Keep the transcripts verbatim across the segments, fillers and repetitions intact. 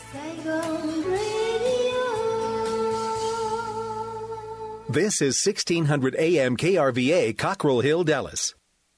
This is sixteen hundred A M K R V A, Cockrell Hill, Dallas.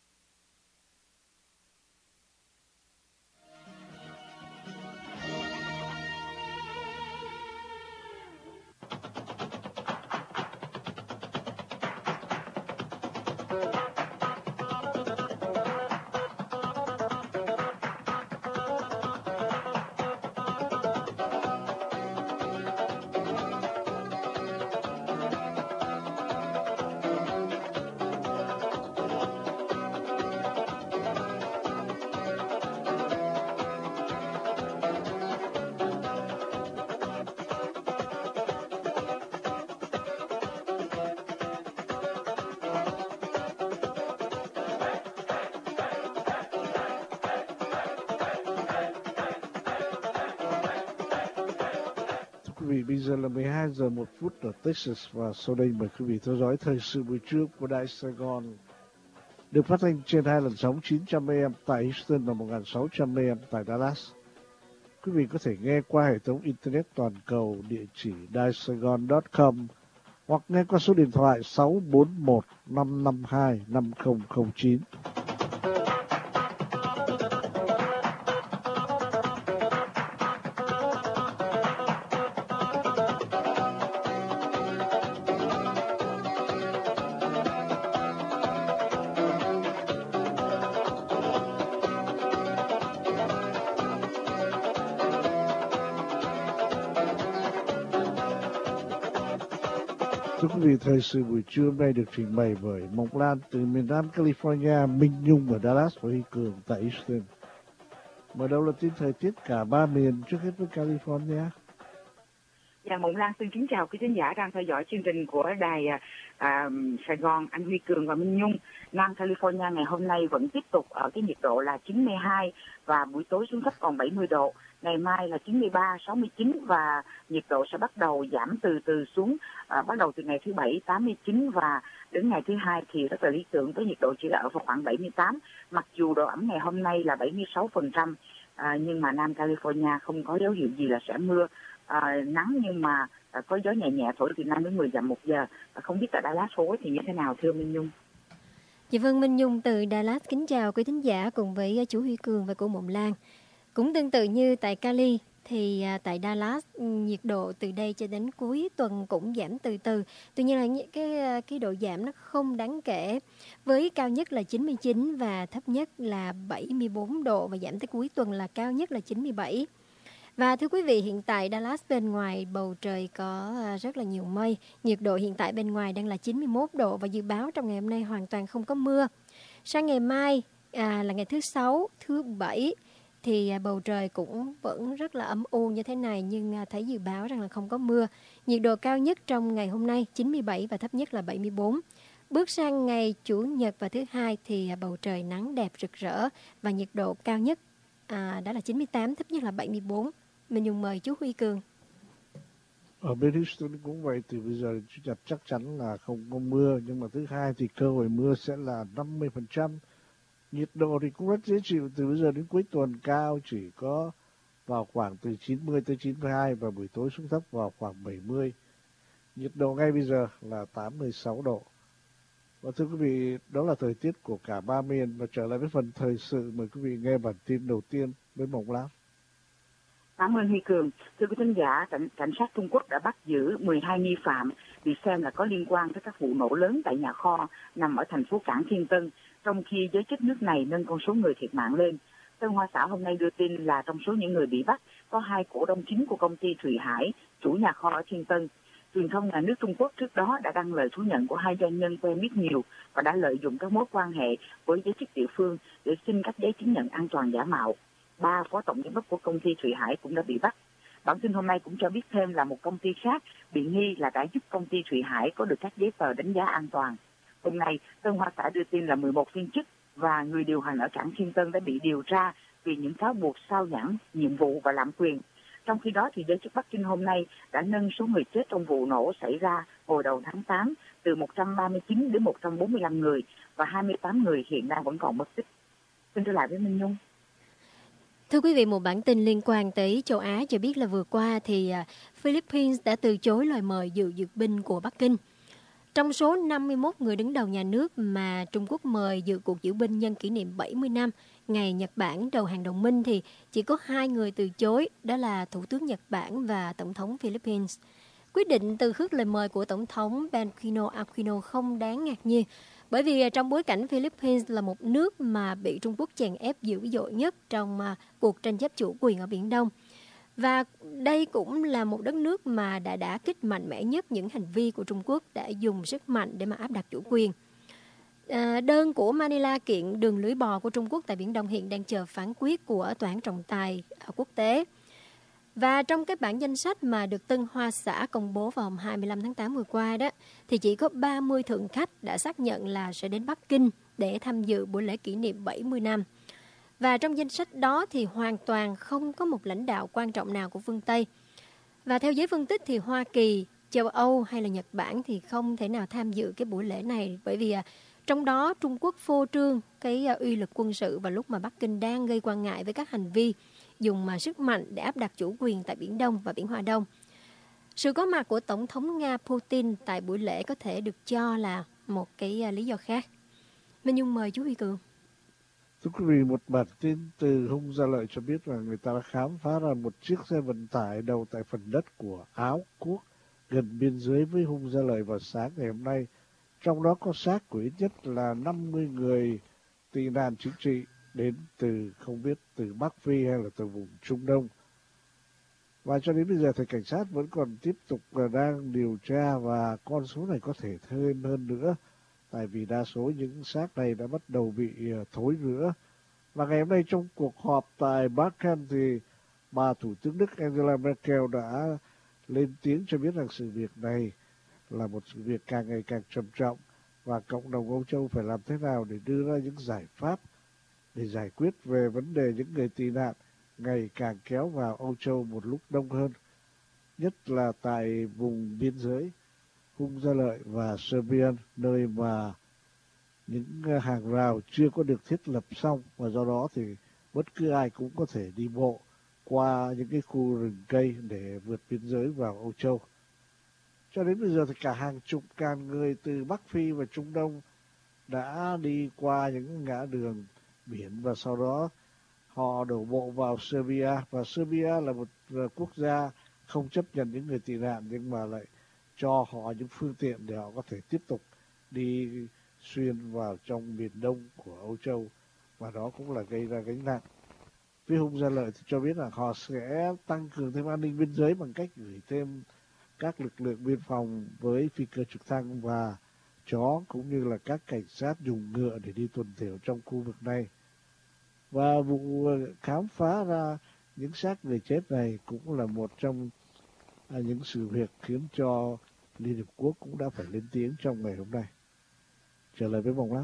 Quý vị, bây giờ là mười hai giờ một phút ở Texas và sau đây mời quý vị theo dõi thời sự buổi trưa của Đài Sài Gòn được phát thanh trên hai làn sóng chín trăm A M tại Houston và một nghìn sáu trăm A M tại Dallas. Quý vị có thể nghe qua hệ thống Internet toàn cầu địa chỉ đài sài gòn chấm com hoặc nghe qua số điện thoại sáu bốn một năm năm hai năm không không chín. Thưa quý vị, thời sự buổi trưa hôm nay được trình bày bởi Mộc Lan từ miền Nam California, Minh Nhung ở Dallas và Huy Cường tại Houston. Mở đầu là tin thời tiết cả ba miền, trước hết với California. Dạ, Mộng Lan xin kính chào quý khán giả đang theo dõi chương trình của đài à, Sài Gòn, anh Huy Cường và Minh Nhung. Nam California ngày hôm nay vẫn tiếp tục ở cái nhiệt độ là chín mươi hai và buổi tối xuống thấp còn bảy mươi độ. Ngày mai là chín mươi ba, sáu mươi chín và nhiệt độ sẽ bắt đầu giảm từ từ xuống, à, bắt đầu từ ngày thứ bảy tám mươi chín và đến ngày thứ hai thì rất là lý tưởng với nhiệt độ chỉ là ở vào khoảng bảy mươi tám. Mặc dù độ ẩm ngày hôm nay là bảy mươi sáu phần trăm, à, nhưng mà Nam California không có dấu hiệu gì là sẽ mưa. À, nắng nhưng mà à, có gió nhẹ nhẹ thổi từ năm đến mười dặm một giờ. À, không biết tại Dallas phố thì như thế nào thưa Minh Nhung? Dạ vâng, Minh Nhung từ Dallas kính chào quý thính giả cùng với chú Huy Cường và cô Mộng Lan. Cũng tương tự như tại Cali thì à, tại Dallas nhiệt độ từ đây cho đến cuối tuần cũng giảm từ từ. Tuy nhiên là những cái cái độ giảm nó không đáng kể. Với cao nhất là chín mươi chín và thấp nhất là bảy mươi bốn độ và giảm tới cuối tuần là cao nhất là chín mươi bảy. Và thưa quý vị, hiện tại Dallas bên ngoài bầu trời có rất là nhiều mây. Nhiệt độ hiện tại bên ngoài đang là chín mươi mốt độ và dự báo trong ngày hôm nay hoàn toàn không có mưa. Sang ngày mai à, là ngày thứ sáu, thứ bảy thì bầu trời cũng vẫn rất là âm u như thế này, nhưng thấy dự báo rằng là không có mưa. Nhiệt độ cao nhất trong ngày hôm nay chín mươi bảy và thấp nhất là bảy mươi bốn. Bước sang ngày Chủ nhật và thứ hai thì bầu trời nắng đẹp rực rỡ và nhiệt độ cao nhất à, đó là chín mươi tám, thấp nhất là bảy mươi bốn. Mình dùng mời chú Huy Cường. Ở bên Houston cũng vậy, từ bây giờ Chủ nhật chắc chắn là không có mưa, nhưng mà thứ hai thì cơ hội mưa sẽ là năm mươi phần trăm. Nhiệt độ thì cũng rất dễ chịu, từ bây giờ đến cuối tuần cao chỉ có vào khoảng từ chín mươi tới chín mươi hai và buổi tối xuống thấp vào khoảng bảy mươi. Nhiệt độ ngay bây giờ là tám mươi sáu độ. Và thưa quý vị, đó là thời tiết của cả ba miền. Và trở lại với phần thời sự, mời quý vị nghe bản tin đầu tiên với Mộng Lan. Cảm ơn Huy Cường. Thưa quý khán giả, cảnh, cảnh sát Trung Quốc đã bắt giữ mười hai nghi phạm bị xem là có liên quan tới các vụ nổ lớn tại nhà kho nằm ở thành phố Cảng Thiên Tân, trong khi giới chức nước này nâng con số người thiệt mạng lên. Tân Hoa Xã hôm nay đưa tin là trong số những người bị bắt có hai cổ đông chính của công ty Thụy Hải, chủ nhà kho ở Thiên Tân. Truyền thông nhà nước Trung Quốc trước đó đã đăng lời thú nhận của hai doanh nhân quen biết nhiều và đã lợi dụng các mối quan hệ với giới chức địa phương để xin các giấy chứng nhận an toàn giả mạo. Ba phó tổng giám đốc của công ty Thụy Hải cũng đã bị bắt. Bản tin hôm nay cũng cho biết thêm là một công ty khác bị nghi là đã giúp công ty Thụy Hải có được các giấy tờ đánh giá an toàn. Hôm nay, Tân Hoa Xã đưa tin là mười một viên chức và người điều hành ở cảng Thiên Tân đã bị điều tra vì những cáo buộc sao nhãng, nhiệm vụ và lạm quyền. Trong khi đó, thì giới chức Bắc Kinh hôm nay đã nâng số người chết trong vụ nổ xảy ra hồi đầu tháng tám từ một trăm ba mươi chín đến một trăm bốn mươi lăm người và hai mươi tám người hiện đang vẫn còn mất tích. Xin trở lại với Minh Nhung. Thưa quý vị, một bản tin liên quan tới châu Á cho biết là vừa qua thì Philippines đã từ chối lời mời dự duyệt binh của Bắc Kinh. Trong số năm mươi mốt người đứng đầu nhà nước mà Trung Quốc mời dự cuộc diễu binh nhân kỷ niệm bảy mươi năm ngày Nhật Bản đầu hàng đồng minh thì chỉ có hai người từ chối, đó là Thủ tướng Nhật Bản và Tổng thống Philippines. Quyết định từ khước lời mời của Tổng thống Benigno Aquino không đáng ngạc nhiên, bởi vì trong bối cảnh Philippines là một nước mà bị Trung Quốc chèn ép dữ dội nhất trong cuộc tranh chấp chủ quyền ở Biển Đông. Và đây cũng là một đất nước mà đã đả kích mạnh mẽ nhất những hành vi của Trung Quốc đã dùng sức mạnh để mà áp đặt chủ quyền. À, đơn của Manila kiện đường lưỡi bò của Trung Quốc tại Biển Đông hiện đang chờ phán quyết của Tòa án trọng tài quốc tế. Và trong cái bản danh sách mà được Tân Hoa Xã công bố vào hôm hai mươi lăm tháng tám vừa qua đó, thì chỉ có ba mươi thượng khách đã xác nhận là sẽ đến Bắc Kinh để tham dự buổi lễ kỷ niệm bảy mươi năm. Và trong danh sách đó thì hoàn toàn không có một lãnh đạo quan trọng nào của phương Tây. Và theo giới phân tích thì Hoa Kỳ, châu Âu hay là Nhật Bản thì không thể nào tham dự cái buổi lễ này, bởi vì trong đó Trung Quốc phô trương cái uy lực quân sự vào lúc mà Bắc Kinh đang gây quan ngại với các hành vi dùng mà sức mạnh để áp đặt chủ quyền tại Biển Đông và Biển Hoa Đông. Sự có mặt của Tổng thống Nga Putin tại buổi lễ có thể được cho là một cái lý do khác. Minh Nhung mời chú Huy Cường. Thưa quý vị, một bản tin từ Hung Gia Lợi cho biết là người ta đã khám phá ra một chiếc xe vận tải đầu tại phần đất của Áo Quốc gần biên giới với Hung Gia Lợi vào sáng ngày hôm nay. Trong đó có xác của ít nhất là năm mươi người tị nạn chính trị đến từ không biết từ Bắc Phi hay là từ vùng Trung Đông. Và cho đến bây giờ thì cảnh sát vẫn còn tiếp tục đang điều tra và con số này có thể thêm hơn nữa, tại vì đa số những xác này đã bắt đầu bị thối rữa. Và ngày hôm nay trong cuộc họp tại Berlin thì bà Thủ tướng Đức Angela Merkel đã lên tiếng cho biết rằng sự việc này là một sự việc càng ngày càng trầm trọng và cộng đồng Âu Châu phải làm thế nào để đưa ra những giải pháp để giải quyết về vấn đề những người tị nạn ngày càng kéo vào Âu Châu một lúc đông hơn, nhất là tại vùng biên giới Hung Gia Lợi và Serbia, nơi mà những hàng rào chưa có được thiết lập xong và do đó thì bất cứ ai cũng có thể đi bộ qua những cái khu rừng cây để vượt biên giới vào Âu Châu. Cho đến bây giờ thì cả hàng chục ngàn người từ Bắc Phi và Trung Đông đã đi qua những ngã đường biển và sau đó họ đổ bộ vào Serbia. Và Serbia là một quốc gia không chấp nhận những người tị nạn nhưng mà lại cho họ những phương tiện để họ có thể tiếp tục đi xuyên vào trong miền đông của Âu Châu, và đó cũng là gây ra gánh nặng. Phía Hung Gia Lợi thì cho biết là họ sẽ tăng cường thêm an ninh biên giới bằng cách gửi thêm các lực lượng biên phòng với phi cơ trực thăng và chó, cũng như là các cảnh sát dùng ngựa để đi tuần thiểu trong khu vực này. Và vụ khám phá ra những xác người chết này cũng là một trong những sự việc khiến cho Liên Hiệp Quốc cũng đã phải lên tiếng trong ngày hôm nay. Trở lại với Bồng Lát.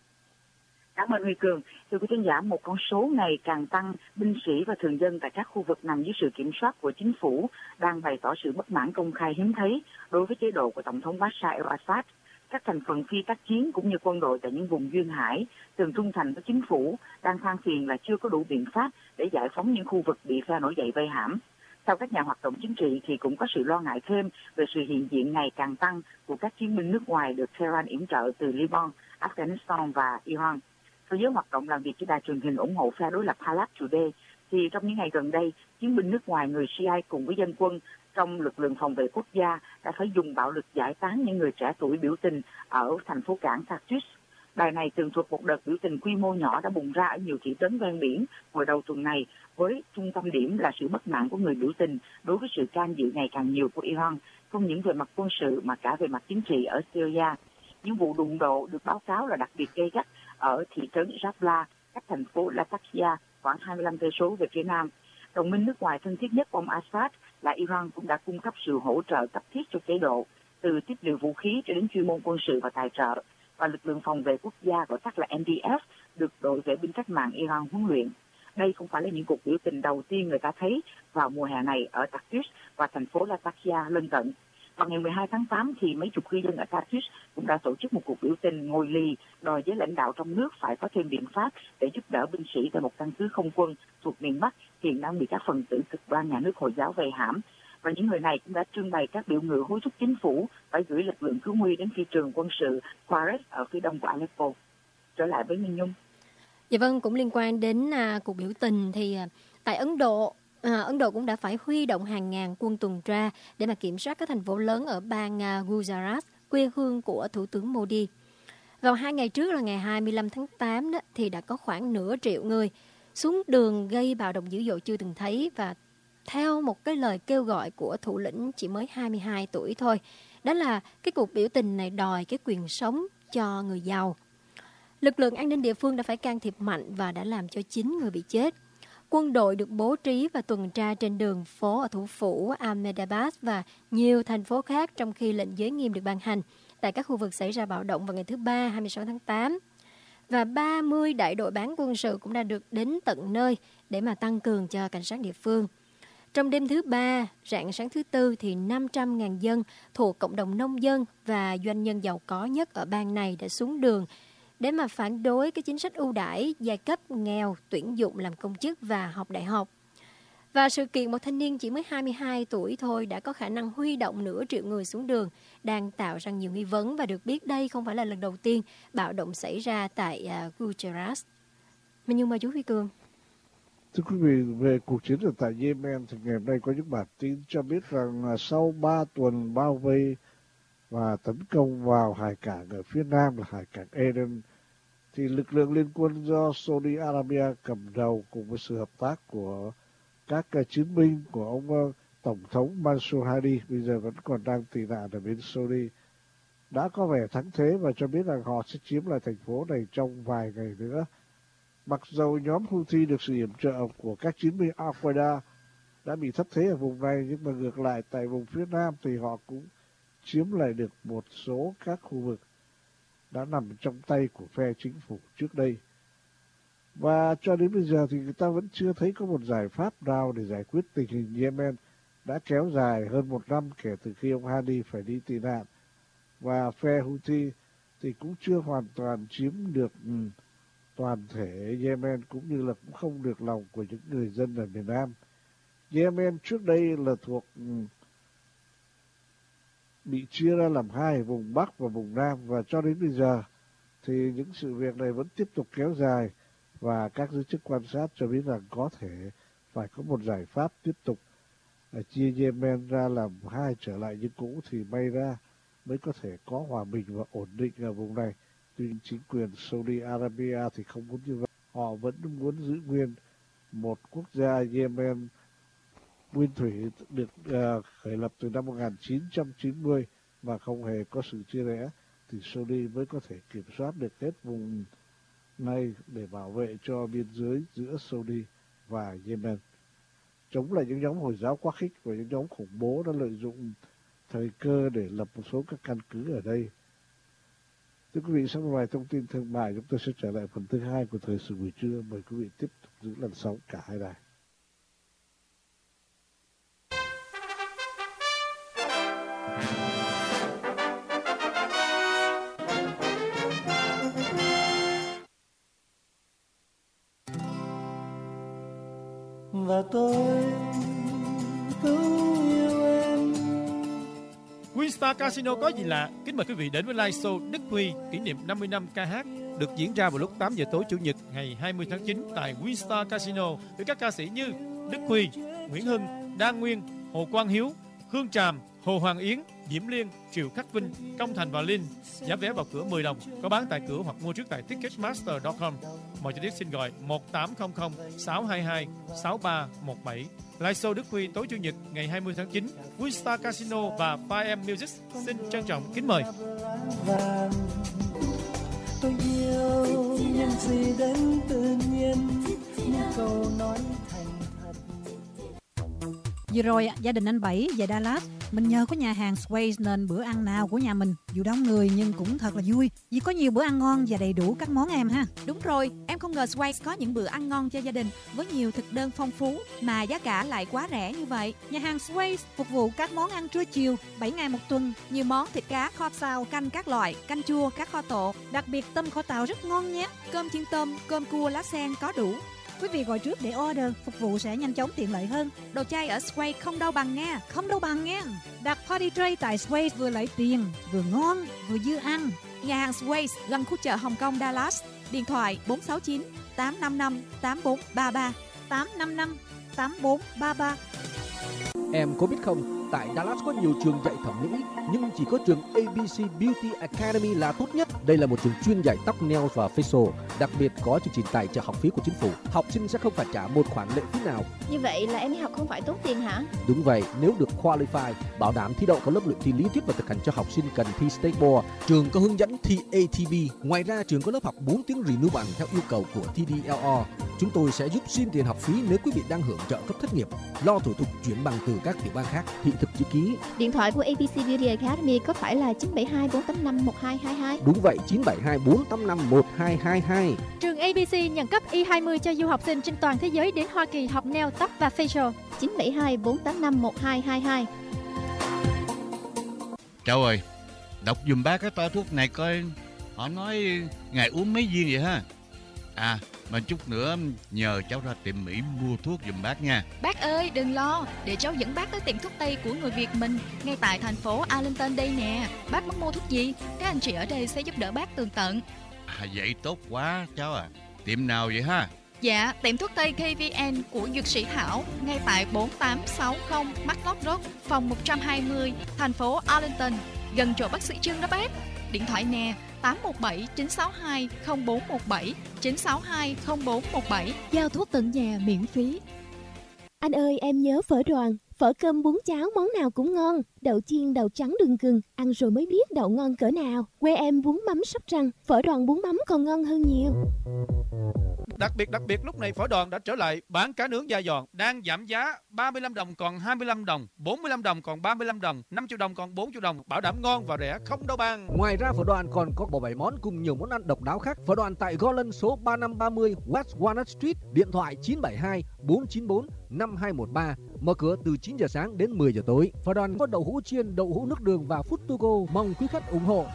Cảm ơn Huy Cường. Thưa quý khán giả, một con số ngày càng tăng binh sĩ và thường dân tại các khu vực nằm dưới sự kiểm soát của chính phủ đang bày tỏ sự bất mãn công khai hiếm thấy đối với chế độ của Tổng thống Bashar al-Assad. Các thành phần phi tác chiến cũng như quân đội tại những vùng duyên hải từng trung thành với chính phủ đang than phiền là chưa có đủ biện pháp để giải phóng những khu vực bị phe nổi dậy vây hãm. Theo các nhà hoạt động chính trị thì cũng có sự lo ngại thêm về sự hiện diện ngày càng tăng của các chiến binh nước ngoài được Tehran yểm trợ từ Liban, Afghanistan và Iran. Theo giới hoạt động làm việc cho đài truyền hình ủng hộ phe đối lập Halab Today, thì trong những ngày gần đây, chiến binh nước ngoài người Shia cùng với dân quân trong lực lượng phòng vệ quốc gia đã phải dùng bạo lực giải tán những người trẻ tuổi biểu tình ở thành phố cảng Tartus. Đài này tường thuật một đợt biểu tình quy mô nhỏ đã bùng ra ở nhiều thị trấn ven biển hồi đầu tuần này, với trung tâm điểm là sự bất mãn của người biểu tình đối với sự can dự ngày càng nhiều của Iran, không những về mặt quân sự mà cả về mặt chính trị ở Syria. Những vụ đụng độ được báo cáo là đặc biệt gay gắt ở thị trấn Rabla, cách thành phố Latakia khoảng hai mươi lăm cây số về phía nam. Đồng minh nước ngoài thân thiết nhất của ông Assad là Iran cũng đã cung cấp sự hỗ trợ cấp thiết cho chế độ, từ tiếp liệu vũ khí cho đến chuyên môn quân sự và tài trợ, và lực lượng phòng vệ quốc gia gọi tắt là en đê ép được đội vệ binh cách mạng Iran huấn luyện. Đây không phải là những cuộc biểu tình đầu tiên người ta thấy vào mùa hè này ở Tartus và thành phố Latakia lân cận. Vào ngày mười hai tháng tám thì mấy chục cư dân ở Tatis cũng đã tổ chức một cuộc biểu tình ngồi lì đòi với lãnh đạo trong nước phải có thêm biện pháp để giúp đỡ binh sĩ tại một căn cứ không quân thuộc miền Bắc hiện đang bị các phần tử cực đoan nhà nước Hồi giáo vây hãm. Và những người này cũng đã trưng bày các biểu ngữ hối thúc chính phủ phải gửi lực lượng cứu nguy đến phi trường quân sự Quares ở phía đông của Aleppo. Trở lại với Minh Nhung. Dạ vâng, cũng liên quan đến à, cuộc biểu tình thì à, tại Ấn Độ, à, Ấn Độ cũng đã phải huy động hàng ngàn quân tuần tra để mà kiểm soát các thành phố lớn ở bang à, Gujarat, quê hương của Thủ tướng Modi. Vào hai ngày trước là ngày hai mươi lăm tháng tám đó, thì đã có khoảng nửa triệu người xuống đường gây bạo động dữ dội chưa từng thấy và theo một cái lời kêu gọi của thủ lĩnh chỉ mới hai mươi hai tuổi thôi. Đó là cái cuộc biểu tình này đòi cái quyền sống cho người giàu. Lực lượng an ninh địa phương đã phải can thiệp mạnh và đã làm cho chín người bị chết. Quân đội được bố trí và tuần tra trên đường phố ở thủ phủ Ahmedabad và nhiều thành phố khác trong khi lệnh giới nghiêm được ban hành tại các khu vực xảy ra bạo động vào ngày thứ Ba hai mươi sáu tháng tám. Và ba mươi đại đội bán quân sự cũng đã được đến tận nơi để mà tăng cường cho cảnh sát địa phương. Trong đêm thứ Ba, rạng sáng thứ Tư thì năm trăm nghìn dân thuộc cộng đồng nông dân và doanh nhân giàu có nhất ở bang này đã xuống đường để mà phản đối cái chính sách ưu đãi giai cấp nghèo tuyển dụng làm công chức và học đại học. Và sự kiện một thanh niên chỉ mới hai mươi hai tuổi thôi đã có khả năng huy động nửa triệu người xuống đường đang tạo ra nhiều nghi vấn và được biết đây không phải là lần đầu tiên bạo động xảy ra tại uh, Gujarat. Mình nhưng mà chú Huy Cường. Thưa quý vị, về cuộc chiến ở tại Yemen thì ngày hôm nay có những bản tin cho biết rằng sau ba tuần bao vây và tấn công vào hải cảng ở phía nam là hải cảng Aden, thì lực lượng liên quân do Saudi Arabia cầm đầu cùng với sự hợp tác của các chiến binh của ông Tổng thống Mansur Hadi bây giờ vẫn còn đang tị nạn ở bên Saudi đã có vẻ thắng thế và cho biết rằng họ sẽ chiếm lại thành phố này trong vài ngày nữa. Mặc dù nhóm Houthi được sự yểm trợ của các chiến binh Al-Qaeda đã bị thất thế ở vùng này, nhưng mà ngược lại tại vùng phía nam thì họ cũng chiếm lại được một số các khu vực đã nằm trong tay của phe chính phủ trước đây. Và cho đến bây giờ thì người ta vẫn chưa thấy có một giải pháp nào để giải quyết tình hình Yemen đã kéo dài hơn một năm kể từ khi ông Hadi phải đi tị nạn. Và phe Houthi thì cũng chưa hoàn toàn chiếm được um, toàn thể Yemen, cũng như là cũng không được lòng của những người dân ở miền Nam. Yemen trước đây là thuộc um, bị chia ra làm hai, vùng Bắc và vùng Nam, và cho đến bây giờ thì những sự việc này vẫn tiếp tục kéo dài và các giới chức quan sát cho biết rằng có thể phải có một giải pháp tiếp tục là chia Yemen ra làm hai trở lại như cũ thì may ra mới có thể có hòa bình và ổn định ở vùng này. Tuy chính quyền Saudi Arabia thì không muốn như vậy, họ vẫn muốn giữ nguyên một quốc gia Yemen nguyên thủy được uh, khởi lập từ năm một nghìn chín trăm chín mươi mà không hề có sự chia rẽ, thì Saudi mới có thể kiểm soát được hết vùng này để bảo vệ cho biên giới giữa Saudi và Yemen, chống lại những nhóm Hồi giáo quá khích và những nhóm khủng bố đã lợi dụng thời cơ để lập một số các căn cứ ở đây. Thưa quý vị, sau một vài thông tin thương mại, chúng tôi sẽ trở lại phần thứ hai của thời sự buổi trưa. Mời quý vị tiếp tục giữ làn sóng cả hai đài. Và tôi cũng yêu em. Winstar Casino có gì lạ? Kính mời quý vị đến với live show Đức Huy kỷ niệm năm mươi năm ca hát được diễn ra vào lúc tám giờ tối Chủ nhật ngày hai mươi tháng chín tại Winstar Casino với các ca sĩ như Đức Huy, Nguyễn Hưng, Đan Nguyên, Hồ Quang Hiếu, Hương Tràm, Hồ Hoàng Yến, Diễm Liên, Triệu Khắc Vinh, Công Thành và Linh. Giá vé vào cửa mười đồng, có bán tại cửa hoặc mua trước tại ticketmaster chấm com. Mọi chi tiết xin gọi một tám không không sáu hai hai sáu ba một bảy. Live show Đức Huy tối Chủ nhật ngày hai mươi tháng chín, Winstar Casino và Fire em Music xin trân trọng kính mời. Tôi yêu nhân gì đến tự nhiên, những câu nói thành thật. Vừa rồi gia đình anh Bảy về Dallas, mình nhờ có nhà hàng Swayze nên bữa ăn nào của nhà mình dù đông người nhưng cũng thật là vui, vì có nhiều bữa ăn ngon và đầy đủ các món em ha. Đúng rồi, em không ngờ Swayze có những bữa ăn ngon cho gia đình với nhiều thực đơn phong phú mà giá cả lại quá rẻ như vậy. Nhà hàng Swayze phục vụ các món ăn trưa chiều bảy ngày một tuần, nhiều món thịt cá kho xào, canh các loại, canh chua, cá kho tộ, đặc biệt tôm kho tàu rất ngon nhé. Cơm chiên tôm, cơm cua lá sen có đủ. Quý vị gọi trước để order, phục vụ sẽ nhanh chóng tiện lợi hơn. Đồ chay ở Swayze không đâu bằng nha. Không đâu bằng nha. Đặt party tray tại Swayze vừa lấy tiền, vừa ngon, vừa dư ăn. Nhà hàng Swayze gần khu chợ Hồng Kông Dallas. Điện thoại bốn sáu chín tám năm năm tám bốn ba ba tám năm năm tám bốn ba ba. Em có biết không, tại Dallas có nhiều trường dạy thẩm mỹ, nhưng chỉ có trường a bê xê Beauty Academy là tốt nhất. Đây là một trường chuyên dạy tóc, nails và facial, đặc biệt có chương trình tài trợ học phí của chính phủ. Học sinh sẽ không phải trả một khoản lệ phí nào. Như vậy là em đi học không phải tốn tiền hả? Đúng vậy, nếu được qualify, bảo đảm thi đậu có lớp luyện thi lý thuyết và thực hành cho học sinh cần thi State Board. Trường có hướng dẫn thi a tê bê. Ngoài ra, trường có lớp học bốn tiếng renew bằng theo yêu cầu của tê đê lờ rờ. Chúng tôi sẽ giúp xin tiền học phí nếu quý vị đang hưởng trợ cấp thất nghiệp, lo thủ tục chuyển bằng từ các tiểu bang khác. Thị thực chữ ký. Điện thoại của a bê xê Beauty Academy có phải là chín bảy hai bốn tám năm một hai hai hai? Đúng vậy, chín bảy hai bốn tám năm một hai hai hai. Trường a bê xê nhận cấp i hai mươi cho du học sinh trên toàn thế giới đến Hoa Kỳ học nail, tóc và facial. chín bảy hai bốn tám năm một hai hai hai. Cháu ơi, đọc dùm bác cái toa thuốc này coi họ nói ngày uống mấy viên vậy ha. À, mà chút nữa nhờ cháu ra tiệm Mỹ mua thuốc giùm bác nha. Bác ơi, đừng lo, để cháu dẫn bác tới tiệm thuốc Tây của người Việt mình ngay tại thành phố Arlington đây nè. Bác muốn mua thuốc gì? Các anh chị ở đây sẽ giúp đỡ bác tường tận. À, vậy tốt quá cháu à. Tiệm nào vậy ha? Dạ, tiệm thuốc Tây ca vê en của Dược sĩ Thảo ngay tại bốn tám sáu không Matlock Road, phòng một trăm hai mươi, thành phố Arlington, gần chỗ bác sĩ Trương đó bác. Điện thoại nè tám một bảy chín sáu hai không bốn một bảy chín sáu hai không bốn một bảy. Giao thuốc tận nhà miễn phí. Anh ơi, em nhớ phở Đoàn, phở cơm bún cháo món nào cũng ngon. Đậu chiên, đậu trắng đường gừng, ăn rồi mới biết đậu ngon cỡ nào. Quê em bún mắm Sóc Trăng, phở Đoàn bún mắm còn ngon hơn nhiều. Đặc biệt đặc biệt lúc này Phở Đoàn đã trở lại bán cá nướng da giòn, đang giảm giá ba mươi lăm đồng còn hai mươi lăm đồng, bốn mươi lăm đồng còn ba mươi lăm đồng, năm triệu đồng còn bốn triệu đồng, bảo đảm ngon và rẻ không đâu bằng. Ngoài ra Phở Đoàn còn có bộ bảy món cùng nhiều món ăn độc đáo khác. Phở Đoàn tại Garland số ba năm ba mươi West Walnut Street, điện thoại chín bảy hai bốn chín bốn năm hai một ba, mở cửa từ chín giờ sáng đến mười giờ tối. Phở Đoàn có đậu hũ chiên, đậu hũ nước đường và food to go, mong quý khách ủng hộ.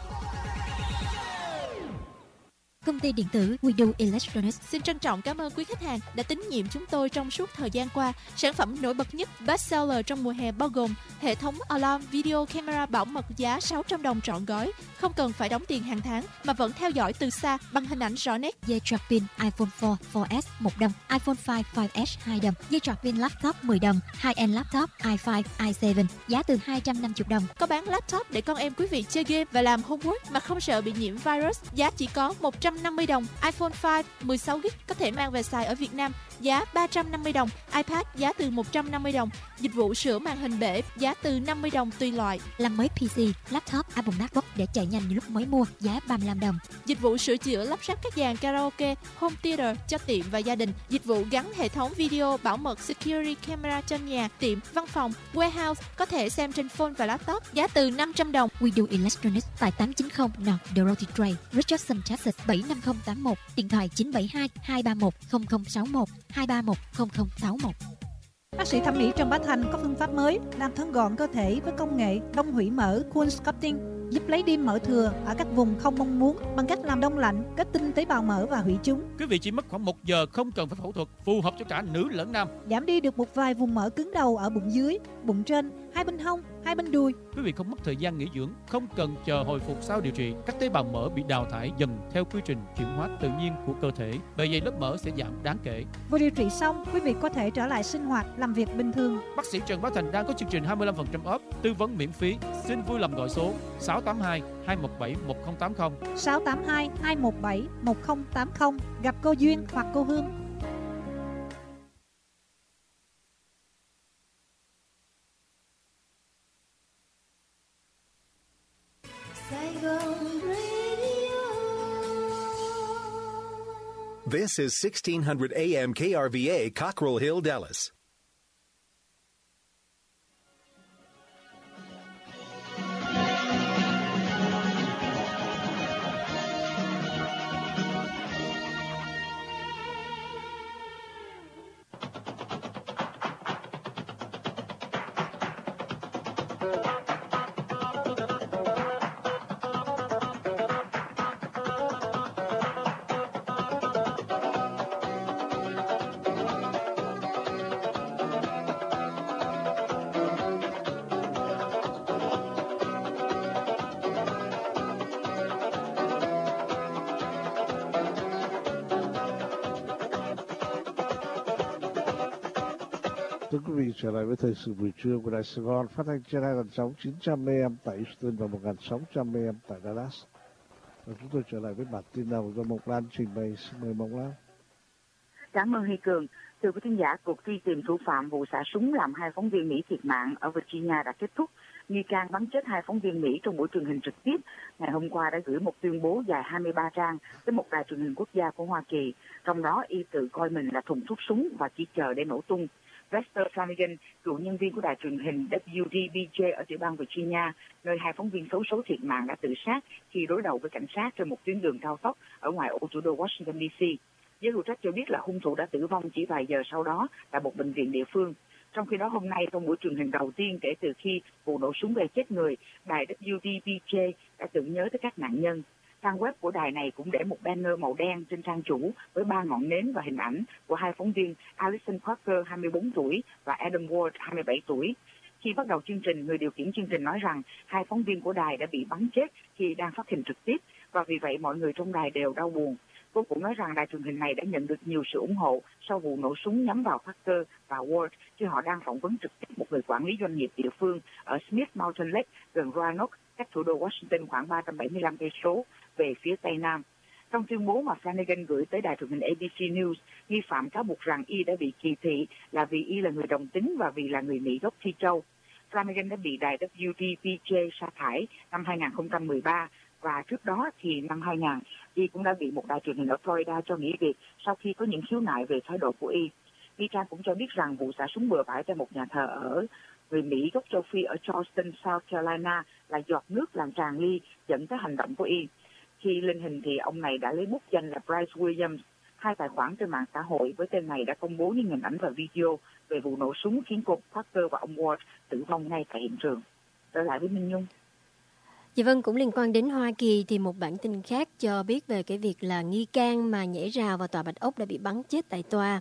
Công ty điện tử Widow Electronics xin trân trọng cảm ơn quý khách hàng đã tín nhiệm chúng tôi trong suốt thời gian qua. Sản phẩm nổi bật nhất bestseller trong mùa hè bao gồm hệ thống alarm video camera bảo mật giá sáu trăm đồng trọn gói, không cần phải đóng tiền hàng tháng mà vẫn theo dõi từ xa bằng hình ảnh rõ nét. Dây trạc pin iPhone bốn, bốn S một đồng, iPhone năm, năm S hai đồng, dây trạc pin laptop mười đồng, high-end laptop i năm, i bảy giá từ hai trăm năm mươi đồng. Có bán laptop để con em quý vị chơi game và làm homework mà không sợ bị nhiễm virus, giá chỉ có một trăm năm mươi đồng. iPhone năm mười sáu gi-ga-bai có thể mang về xài ở Việt Nam, giá ba trăm năm mươi đồng. iPad giá từ một trăm năm mươi đồng. Dịch vụ sửa màn hình bể giá từ năm mươi đồng tùy loại. Làm mới pê xê, laptop, album MacBook để chạy nhanh như lúc mới mua, giá ba mươi lăm đồng. Dịch vụ sửa chữa lắp ráp các dàn karaoke, home theater cho tiệm và gia đình. Dịch vụ gắn hệ thống video bảo mật security camera cho nhà, tiệm, văn phòng, warehouse có thể xem trên phone và laptop, giá từ năm trăm đồng. Widow Electronics tại tám chín không North Dorothy Drive, Richardson, Texas bảy năm không tám một, điện thoại chín bảy hai hai ba một không không sáu một, hai ba một không không sáu một. Bác sĩ thẩm mỹ Trần Bá Thành có phương pháp mới làm thân gọn cơ thể với công nghệ đông hủy mỡ Cool Sculpting, giúp lấy đi mỡ thừa ở các vùng không mong muốn bằng cách làm đông lạnh, kết tinh tế bào mỡ và hủy chúng. Quý vị chỉ mất khoảng một giờ, không cần phải phẫu thuật, phù hợp cho cả nữ lẫn nam. Giảm đi được một vài vùng mỡ cứng đầu ở bụng dưới, bụng trên, hai bên hông, hai bên đùi. Quý vị không mất thời gian nghỉ dưỡng, không cần chờ hồi phục sau điều trị. Các tế bào mỡ bị đào thải dần theo quy trình chuyển hóa tự nhiên của cơ thể. Bề dày lớp mỡ sẽ giảm đáng kể. Vừa điều trị xong, quý vị có thể trở lại sinh hoạt, làm việc bình thường. Bác sĩ Trần Bá Thành đang có chương trình hai mươi lăm phần trăm off, tư vấn miễn phí. Xin vui lòng gọi số sáu tám hai hai một bảy một không tám không, sáu tám hai hai một bảy một không tám không, gặp cô Duyên hoặc cô Hương. This is sixteen hundred A M K R V A, Cockrell Hill, Dallas. Thưa quý vị, trở lại với thời sự buổi trưa của Đài Sài Gòn, phát thanh trên hai nghìn sáu trăm chín trăm A M tại Houston và một nghìn sáu trăm A M tại Dallas. Và chúng tôi trở lại với bản tin đầu do Mộc Lan trình bày. Xin mời Mộc Lan. Cảm ơn Huy Cường. Thưa quý thính giả, cuộc truy tìm thủ phạm vụ xả súng làm hai phóng viên Mỹ thiệt mạng ở Virginia đã kết thúc. Nghi can bắn chết hai phóng viên Mỹ trong buổi truyền hình trực tiếp ngày hôm qua đã gửi một tuyên bố dài hai mươi ba trang tới một đài truyền hình quốc gia của Hoa Kỳ. Trong đó, y tự coi mình là thùng thuốc súng và chỉ chờ để nổ tung. Lester Flanagan, cựu nhân viên của đài truyền hình W D B J ở tiểu bang Virginia, nơi hai phóng viên xấu số thiệt mạng đã tự sát khi đối đầu với cảnh sát trên một tuyến đường cao tốc ở ngoài ô thủ đô Washington D C. Giới hữu trách cho biết là hung thủ đã tử vong chỉ vài giờ sau đó tại một bệnh viện địa phương. Trong khi đó, hôm nay, trong buổi truyền hình đầu tiên kể từ khi vụ nổ súng gây chết người, đài W D B J đã tưởng nhớ tới các nạn nhân. Trang web của đài này cũng để một banner màu đen trên trang chủ với ba ngọn nến và hình ảnh của hai phóng viên Alison Parker, hai mươi bốn tuổi, và Adam Ward, hai mươi bảy tuổi. Khi bắt đầu chương trình, người điều khiển chương trình nói rằng hai phóng viên của đài đã bị bắn chết khi đang phát hình trực tiếp, và vì vậy mọi người trong đài đều đau buồn. Cô cũng nói rằng đài truyền hình này đã nhận được nhiều sự ủng hộ sau vụ nổ súng nhắm vào Parker và Ward khi họ đang phỏng vấn trực tiếp một người quản lý doanh nghiệp địa phương ở Smith Mountain Lake gần Roanoke, cách thủ đô Washington khoảng ba trăm bảy mươi lăm cây số về phía tây nam. Trong tuyên bố mà Flanagan gửi tới đài truyền hình A B C News, nghi phạm cáo buộc rằng y đã bị kỳ thị là vì y là người đồng tính và vì là người Mỹ gốc Phi Châu. Flanagan đã bị đài W D B J sa thải năm hai nghìn không trăm mười ba, và trước đó thì năm hai nghìn, y cũng đã bị một đài truyền hình ở Florida cho nghỉ việc sau khi có những khiếu nại về thái độ của y. Nghi can cũng cho biết rằng vụ xả súng bừa bãi tại một nhà thờ ở người Mỹ gốc châu Phi ở Charleston, South Carolina là giọt nước làm tràn ly dẫn tới hành động của y. Khi lên hình thì ông này đã lấy bút danh là Bryce Williams. Hai tài khoản trên mạng xã hội với tên này đã công bố những hình ảnh và video về vụ nổ súng khiến cô Parker và ông Ward tử vong ngay tại hiện trường. Trở lại với Minh Nhung. Dạ vâng, cũng liên quan đến Hoa Kỳ thì một bản tin khác cho biết về cái việc là nghi can mà nhảy rào vào tòa Bạch Ốc đã bị bắn chết tại tòa.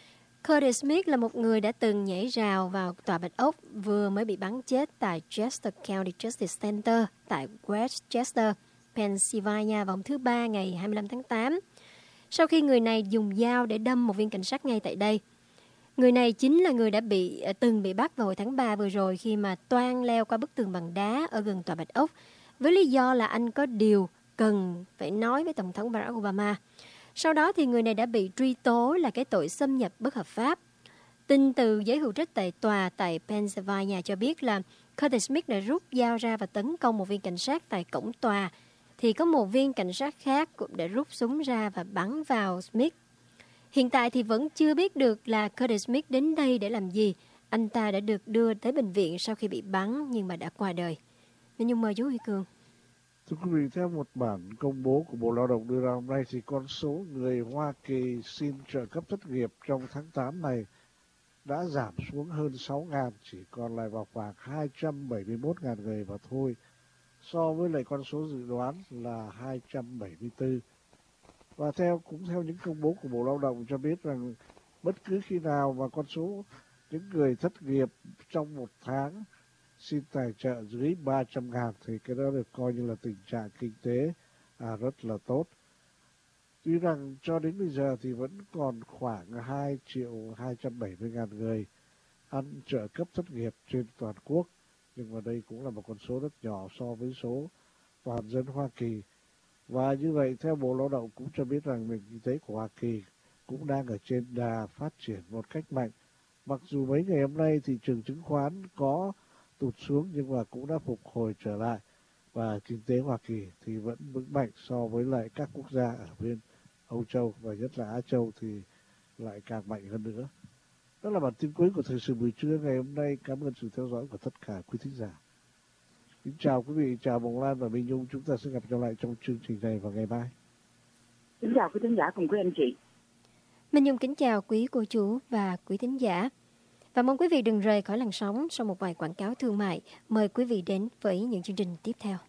Curtis Smith là một người đã từng nhảy rào vào tòa Bạch Ốc vừa mới bị bắn chết tại Chester County Justice Center tại Westchester, Pennsylvania vào hôm thứ Ba ngày hai mươi lăm tháng tám. Sau khi người này dùng dao để đâm một viên cảnh sát ngay tại đây. Người này chính là người đã bị từng bị bắt vào hồi tháng ba vừa rồi khi mà toan leo qua bức tường bằng đá ở gần tòa Bạch Ốc với lý do là anh có điều cần phải nói với Tổng thống Barack Obama. Sau đó thì người này đã bị truy tố là cái tội xâm nhập bất hợp pháp. Tin từ giới hữu trách tại tòa tại Pennsylvania cho biết là Curtis Smith đã rút dao ra và tấn công một viên cảnh sát tại cổng tòa. Thì có một viên cảnh sát khác cũng đã rút súng ra và bắn vào Smith. Hiện tại thì vẫn chưa biết được là Curtis Smith đến đây để làm gì. Anh ta đã được đưa tới bệnh viện sau khi bị bắn nhưng mà đã qua đời. Nhưng mời chú Huy Cường. Thưa quý vị, theo một bản công bố của Bộ Lao động đưa ra hôm nay thì con số người Hoa Kỳ xin trợ cấp thất nghiệp trong tháng tám này đã giảm xuống hơn sáu nghìn, chỉ còn lại vào khoảng hai trăm bảy mươi mốt nghìn người mà thôi, so với lại con số dự đoán là hai trăm bảy mươi tư. Và theo cũng theo những công bố của Bộ Lao động cho biết rằng bất cứ khi nào mà con số những người thất nghiệp trong một tháng xin tài trợ dưới ba trăm ngàn thì cái đó được coi như là tình trạng kinh tế à, rất là tốt. Tuy rằng cho đến bây giờ thì vẫn còn khoảng hai triệu hai trăm bảy mươi ngàn người ăn trợ cấp thất nghiệp trên toàn quốc, nhưng mà đây cũng là một con số rất nhỏ so với số toàn dân Hoa Kỳ. Và như vậy, theo Bộ Lao động cũng cho biết rằng nền kinh tế của Hoa Kỳ cũng đang ở trên đà phát triển một cách mạnh. Mặc dù mấy ngày hôm nay thị trường chứng khoán có tụt xuống nhưng mà cũng đã phục hồi trở lại. Và kinh tế Hoa Kỳ thì vẫn vững mạnh so với lại các quốc gia ở bên Âu Châu và nhất là Á Châu thì lại càng mạnh hơn nữa. Đó là bản tin cuối của Thời sự buổi trưa ngày hôm nay. Cảm ơn sự theo dõi của tất cả quý thính giả. Kính chào quý vị, chào Bồng Lan và Minh Nhung. Chúng ta sẽ gặp nhau lại trong chương trình này vào ngày mai. Kính chào quý thính giả cùng quý anh chị. Minh Nhung kính chào quý cô chú và quý thính giả. Và mong quý vị đừng rời khỏi làn sóng sau một vài quảng cáo thương mại. Mời quý vị đến với những chương trình tiếp theo.